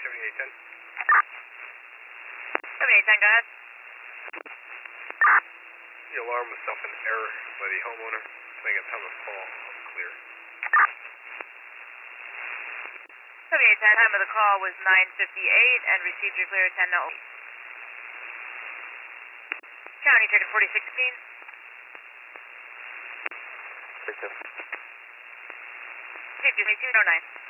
7810. 7810, go ahead. The alarm was self in error by the homeowner. Can I get time of call? I'm clear. 7810, time of the call was 9:58 and received your clear at 10:08. County chicken 4016. 32. 2209.